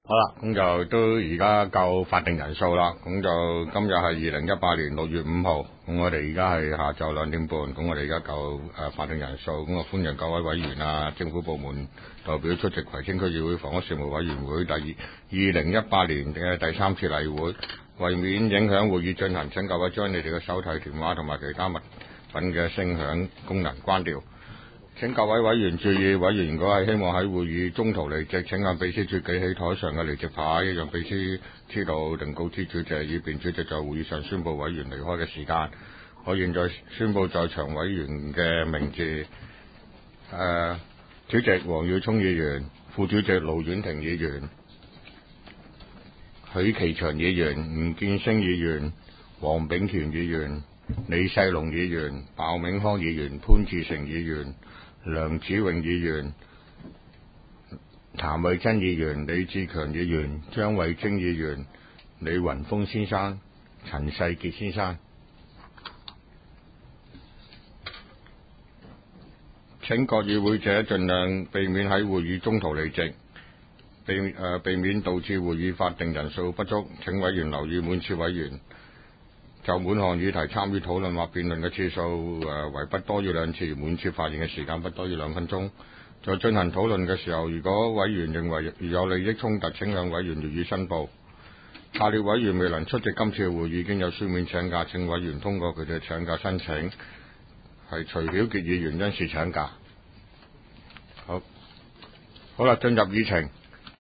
好啦，咁就都而家夠法定人數啦。咁就今日係2018年6月5號，咁我哋而家係下晝2點半。咁我哋而家夠法定人數，咁我歡迎各位委員啊、政府部門代表出席葵青區議會房屋事務委員會2018年嘅第3次例會。為免影響會議進行，請各位將你哋嘅手提電話同埋其他物品嘅聲響功能關掉。請各位委員注意，委員如果係希望喺會議中途離席，請向秘書處舉起台上嘅離席牌，讓秘書知道並告知主席，以便主席在會議上宣佈委員離開嘅時間。我現在宣佈在場委員嘅名字：主席黃耀聰議員，副主席盧婉婷議員、許其祥議員、吳建升議員、黃炳權議員、李世龍議員、鮑銘康議員、潘志成議員、梁子穎議員、譚慧珍議員、李志強議員、張慧晶議員、李雲峰先生、陳世傑先生。請各與會者盡量避免喺會議中途離席，避免導致會議法定人數不足。請委員留意，每次委員就每項議題參與討論或辯論嘅次數為不多於2次，每次發言嘅時間不多於2分鐘。在進行討論嘅時候，如果委員認為有利益衝突，請向委員予以申報。下列委員未能出席今次會議，已經有書面請假，請委員通過佢哋請假申請。係徐曉傑議員因事請假。好啦，進入議程。